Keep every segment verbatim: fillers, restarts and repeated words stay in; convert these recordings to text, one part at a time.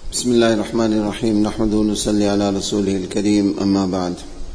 بسم الله الرحمن الرحيم نحمده ونصلي على رسوله الكريم أما بعد.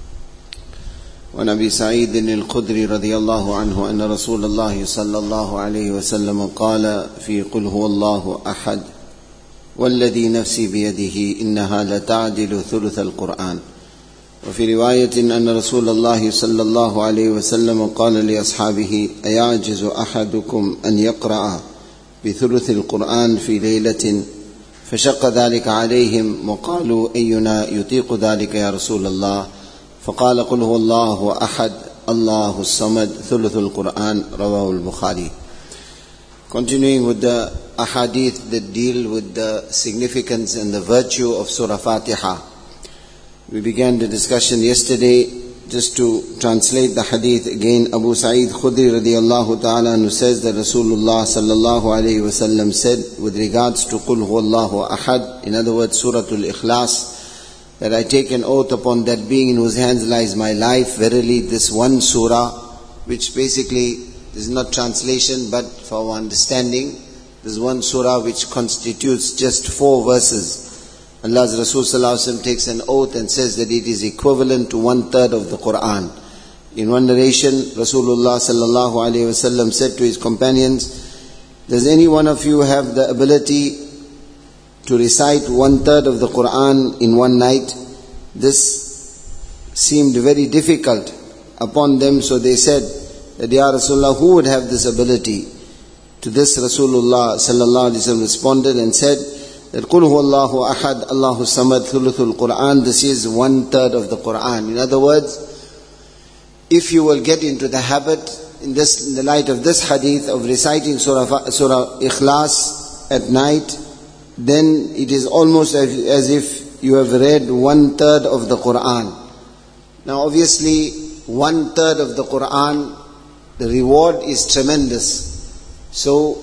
وعن أبي سعيد الخدري رضي الله عنه أن رسول الله صلى الله عليه وسلم قال في قل هو الله أحد والذي نفسي بيده إنها لتعدل ثلث القرآن. وفي رواية أن رسول الله صلى الله عليه وسلم قال لأصحابه أيعجز أحدكم أن يقرأ بثلث القرآن في ليلة؟ فشق ذلك عليهم وقالوا أينا يطيق ذلك يا رسول الله؟ فقال قل هو الله أحد الله الصمد ثلث القرآن. رواه البخاري. Continuing with the ahadith that deal with the significance and the virtue of Surah Fatiha. We began the discussion yesterday. Just to translate the hadith again, Abu Sa'id Khudri radiyallahu ta'ala anhu says that Rasulullah sallallahu alayhi wa sallam said with regards to Qul huwallahu ahad, in other words Suratul Ikhlas, that I take an oath upon that being in whose hands lies my life, verily this one surah, which basically is not translation but for our understanding, this one surah which constitutes just four verses. Allah's Rasul sallallahu alaihi wasallam takes an oath and says that it is equivalent to one third of the Quran. In one narration, Rasulullah sallallahu alaihi wasallam said to his companions, does any one of you have the ability to recite one third of the Quran in one night? This seemed very difficult upon them, so they said that, Ya Rasulullah, who would have this ability? To this Rasulullah sallallahu alaihi wasallam responded and said that Qul huwallahu ahad Allahu samad thuluthul Quran, this is one third of the Quran. In other words, if you will get into the habit, in this, in the light of this hadith, of reciting Surah, Surah Ikhlas at night, then it is almost as if you have read one third of the Quran. Now obviously, one third of the Quran, the reward is tremendous. So,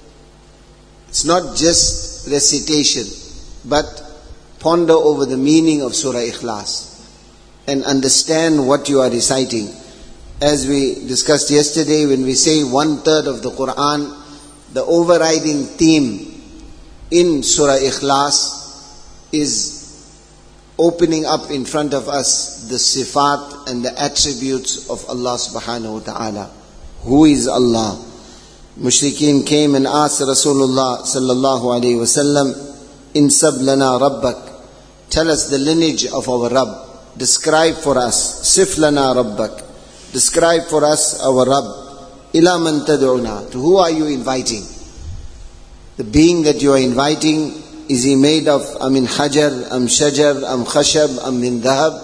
it's not just recitation, but ponder over the meaning of Surah Ikhlas and understand what you are reciting. As we discussed yesterday, when we say one third of the Quran, the overriding theme in Surah Ikhlas is opening up in front of us the sifat and the attributes of Allah subhanahu wa ta'ala. Who is Allah? Mushrikeen came and asked Rasulullah sallallahu alayhi wa sallam, Insab lana rabbak, tell us the lineage of our Rabb. Describe for us, Sif lana rabbak, describe for us our Rabb. Ila man tad'una, to who are you inviting? The being that you are inviting, is he made of amin hajar, am shajar, am khashab, am min dhahab?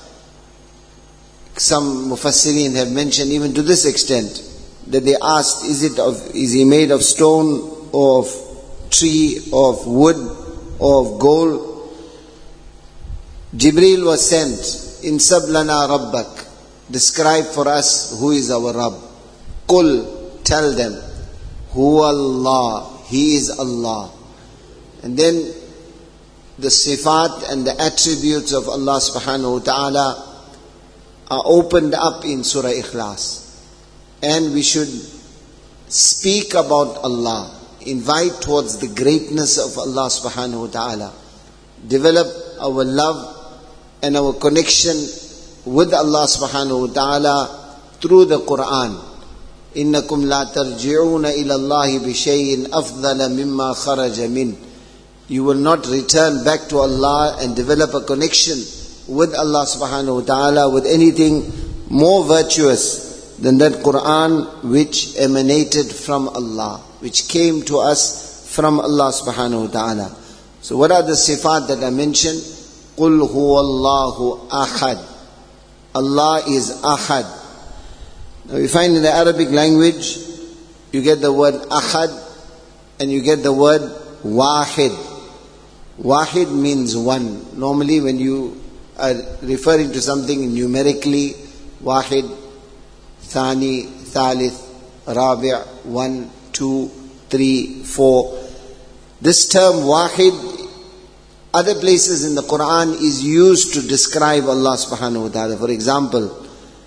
Some mufassirin have mentioned even to this extent, that they asked, is it of, is he made of stone, or of tree, or of wood, or of gold? Jibreel was sent, Insab lana rabbak, describe for us who is our Rabb. Qul, tell them, Huwa Allah, He is Allah. And then the sifat and the attributes of Allah subhanahu wa ta'ala are opened up in Surah Ikhlas. And we should speak about Allah, invite towards the greatness of Allah subhanahu wa ta'ala, develop our love and our connection with Allah subhanahu wa ta'ala through the Quran. إِنَّكُمْ لَا تَرْجِعُونَ إِلَى اللَّهِ بِشَيْءٍ أَفْضَلَ مِمَّا خَرَجَ مِنْ. You will not return back to Allah and develop a connection with Allah subhanahu wa ta'ala with anything more virtuous than that Quran which emanated from Allah, which came to us from Allah subhanahu wa ta'ala. So what are the sifat that I mentioned? Qul huwallahu ahad. Allah is ahad. Now we find in the Arabic language, you get the word ahad and you get the word wahid. Wahid means one. Normally when you are referring to something numerically, wahid, Thani, Thalith, Rabi', one, two, three, four. This term Wahid, other places in the Quran is used to describe Allah subhanahu wa ta'ala. For example,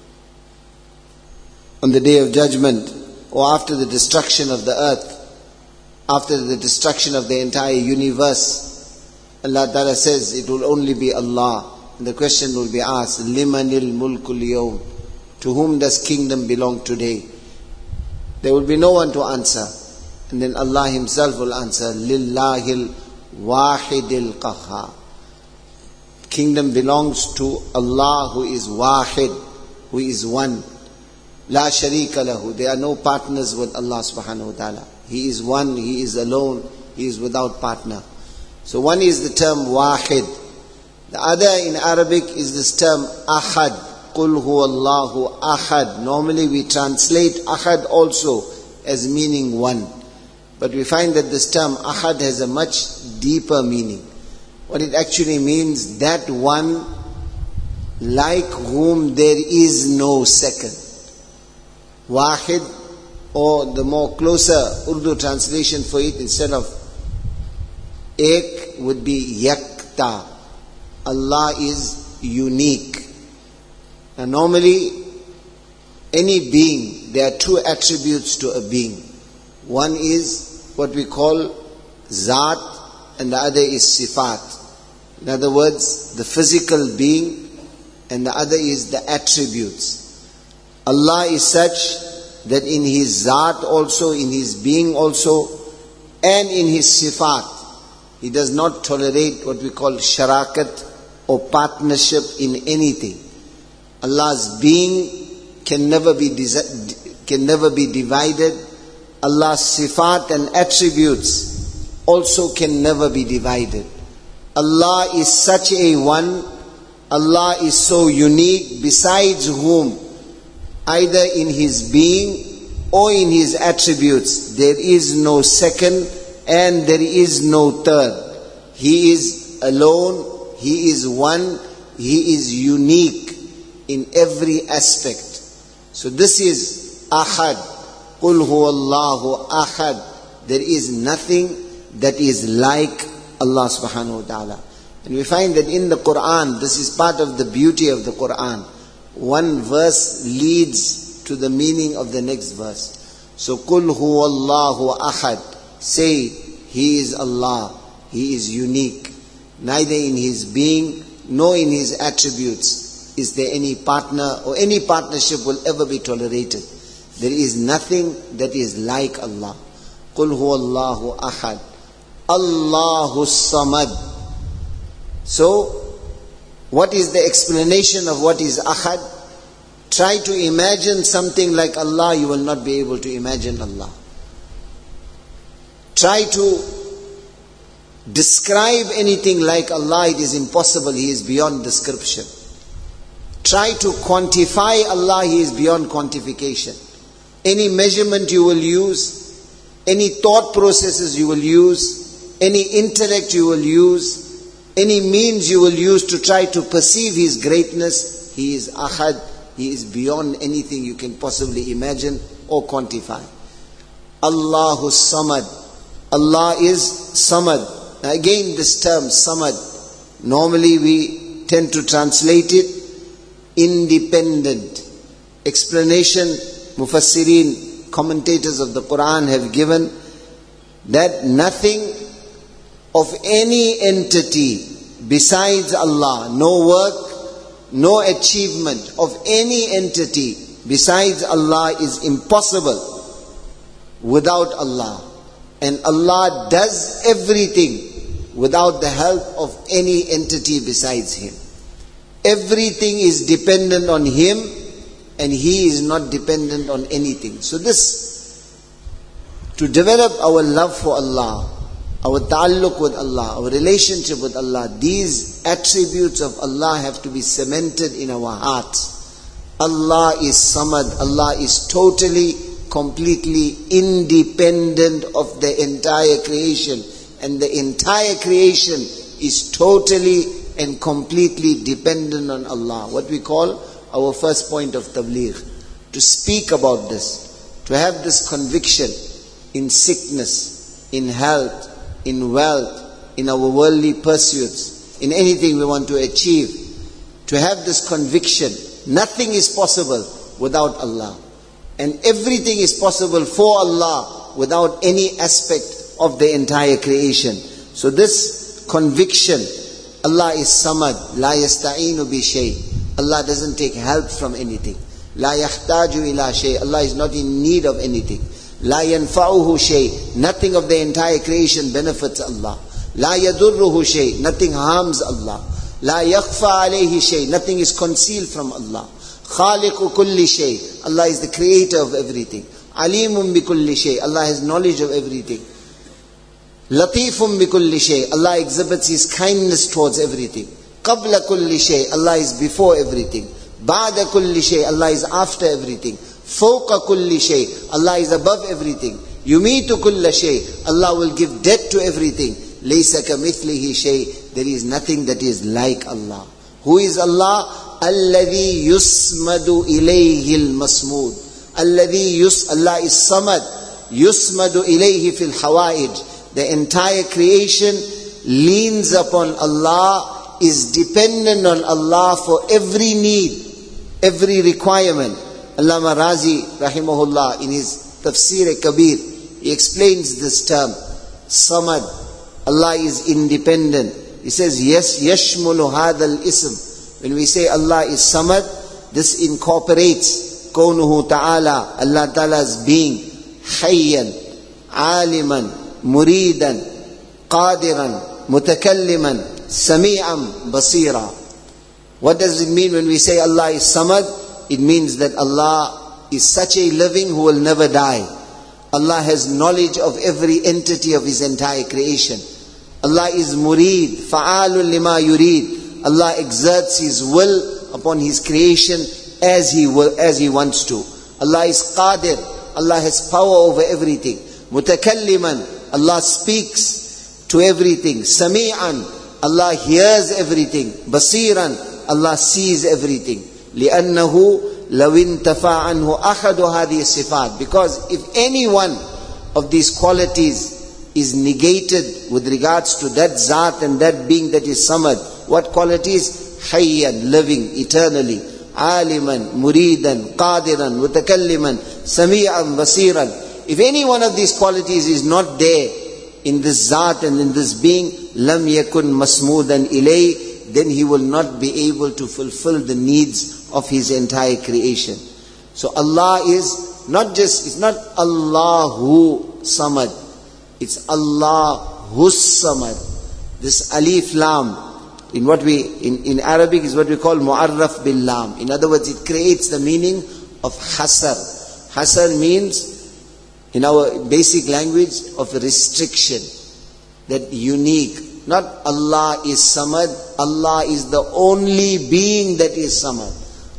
on the Day of Judgment, or after the destruction of the earth, after the destruction of the entire universe, Allah Ta'ala says it will only be Allah. And the question will be asked, Limanil mulkul yawm? To whom does kingdom belong today? There will be no one to answer. And then Allah Himself will answer, Lillahil wahidil qahhar. Kingdom belongs to Allah who is wahid, who is one. La sharika lahu. There are no partners with Allah subhanahu wa ta'ala. He is one, He is alone, He is without partner. So one is the term wahid. The other in Arabic is this term ahad. Qul huwallahu ahad. Normally we translate ahad also as meaning one. But we find that this term ahad has a much deeper meaning. What it actually means, that one like whom there is no second. Wahid, or the more closer Urdu translation for it, instead of ek would be yakta. Allah is unique. Now normally, any being, there are two attributes to a being. One is what we call zat, and the other is sifat. In other words, the physical being, and the other is the attributes. Allah is such that in His zat also, in His being also, and in His sifat, He does not tolerate what we call sharakat or partnership in anything. Allah's being can never be can never be divided. Allah's sifat and attributes also can never be divided. Allah is such a one, Allah is so unique, besides whom, either in His being or in His attributes, there is no second and there is no third. He is alone, He is one, He is unique in every aspect. So this is ahad. Qul huwallahu ahad. There is nothing that is like Allah subhanahu wa ta'ala. And we find that in the Quran, this is part of the beauty of the Quran. One verse leads to the meaning of the next verse. So, Qul huwallahu ahad. Say, He is Allah. He is unique. Neither in His being, nor in His attributes is there any partner or any partnership will ever be tolerated. There is nothing that is like Allah. Qul huwallahu ahad. Allahu samad. So, what is the explanation of what is ahad? Try to imagine something like Allah, you will not be able to imagine Allah. Try to describe anything like Allah, it is impossible, He is beyond description. Try to quantify Allah, He is beyond quantification. Any measurement you will use, any thought processes you will use, any intellect you will use, any means you will use to try to perceive His greatness, He is ahad, He is beyond anything you can possibly imagine or quantify. Allahu samad. Allah is samad. Now again this term samad, normally we tend to translate it independent. Explanation, mufassirin, commentators of the Quran have given that nothing of any entity besides Allah, no work, no achievement of any entity besides Allah is impossible without Allah. And Allah does everything without the help of any entity besides Him. Everything is dependent on Him, and He is not dependent on anything. So this, to develop our love for Allah, our ta'alluq with Allah, our relationship with Allah, these attributes of Allah have to be cemented in our hearts. Allah is samad, Allah is totally, completely independent of the entire creation. And the entire creation is totally and completely dependent on Allah. What we call our first point of tabligh. To speak about this, to have this conviction in sickness, in health, in wealth, in our worldly pursuits, in anything we want to achieve, to have this conviction, nothing is possible without Allah. And everything is possible for Allah without any aspect of the entire creation. So this conviction. Allah is Samad. La yasta'inu bi shay. Allah doesn't take help from anything. La yahtaju ila shay. Allah is not in need of anything. La yanfa'uhu shay. Nothing of the entire creation benefits Allah. La yadurruhu shay. Nothing harms Allah. La yakhfa alayhi shay. Nothing is concealed from Allah. Khaliqu kulli shay. Allah is the creator of everything. Alimun bi kulli shay. Allah has knowledge of everything. Latifum bi kulli shay. Allah exhibits His kindness towards everything. Qabla kulli shay. Allah is before everything. Ba'da kulli shay. Allah is after everything. Fawqa kulli shay. Allah is above everything. Yumitu kulla shay. Allah will give death to everything. Laysa kamithlihi shay. There is nothing that is like Allah. Who is Allah? Alladhi yusmadu ilayhi al-masmud. Alladhi yus. Allah is Samad. Yusmadu ilayhi fil hawaij. The entire creation leans upon Allah, is dependent on Allah for every need, every requirement. Allama Razi, rahimahullah, in his Tafsir Kabir, he explains this term, Samad. Allah is independent. He says, yes, yashmulu hadal ism. When we say Allah is Samad, this incorporates Kaunuhu Ta'ala, Allah Ta'ala's being, Hayyan, Aliman, Muridan, Qadiran, Mutakalliman, Sami'an, Basira. What does it mean when we say Allah is Samad? It means that Allah is such a living who will never die. Allah has knowledge of every entity of His entire creation. Allah is Murid, Fa'alun lima yurid. Allah exerts His will upon His creation as He will, as He wants to. Allah is Qadir. Allah has power over everything. Mutakalliman. Allah speaks to everything. Sami'an. Allah hears everything. Basiran. Allah sees everything. لِأَنَّهُ لَوْ انْتَفَى عَنْهُ أَحَدُ هَذِهِ الصِّفَاتِ. Because if any one of these qualities is negated with regards to that Zat and that being that is Samad, what qualities? Hayyan, living eternally. Aliman, Muridan, Qadiran, Mutakalliman, Sami'an, Basiran. If any one of these qualities is not there in this Zat and in this being, lam yakun masmudan ilay, then he will not be able to fulfill the needs of his entire creation. So Allah is not just, it's not Allahu Samad, it's Allahus Samad. This Alif Lam, in what we, in, in Arabic is what we call Mu'arraf bil Lam. In other words, it creates the meaning of Hasar. Hasar means, in our basic language, of restriction, that unique. Not Allah is Samad, Allah is the only being that is Samad.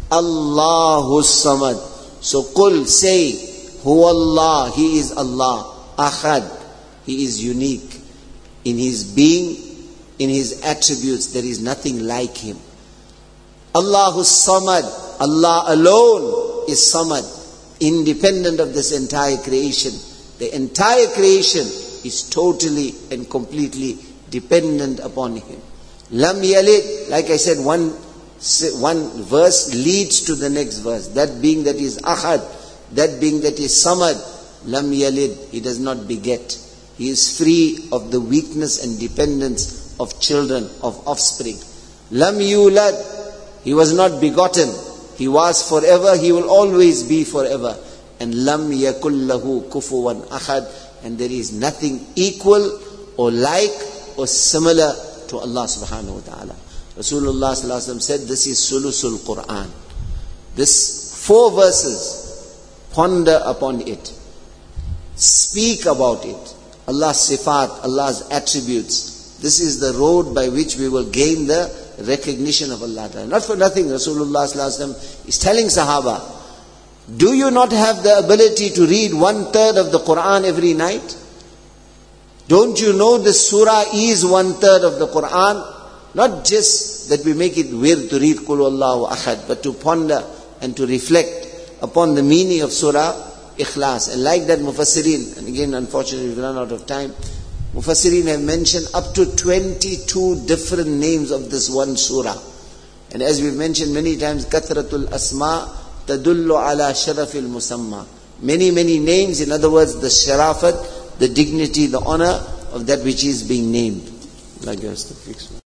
Allahus Samad. So Qul, say, Huwa Allah, He is Allah. Ahad, He is unique. In His being, in His attributes, there is nothing like Him. Allahus Samad, Allah alone is Samad. Independent of this entire creation. The entire creation is totally and completely dependent upon Him. Lam yalid, like I said, one, one verse leads to the next verse. That being that is Ahad, that being that is Samad, Lam yalid, He does not beget. He is free of the weakness and dependence of children, of offspring. Lam yulad, He was not begotten. He was forever, He will always be forever. And lam yakul lahu kufuwan ahad. And there is nothing equal or like or similar to Allah subhanahu wa ta'ala. Rasulullah sallallahu alaihi wasallam said, this is sulusul Quran. This four verses, ponder upon it. Speak about it. Allah's sifat, Allah's attributes. This is the road by which we will gain the recognition of Allah. Not for nothing, Rasulullah sallallahu alaihi wasallam is telling Sahaba, do you not have the ability to read one third of the Quran every night? Don't you know this surah is one third of the Quran? Not just that we make it weird to read Qul Huwallahu Ahad, but to ponder and to reflect upon the meaning of surah Ikhlas. And like that, Mufassirin, and again unfortunately we've run out of time, Mufassirin have mentioned up to twenty-two different names of this one surah. And as we've mentioned many times, Kathratul Asma tadullu ala sharafil musamma. Many, many names, in other words, the sharafat, the dignity, the honor of that which is being named. لا جاز تفليكس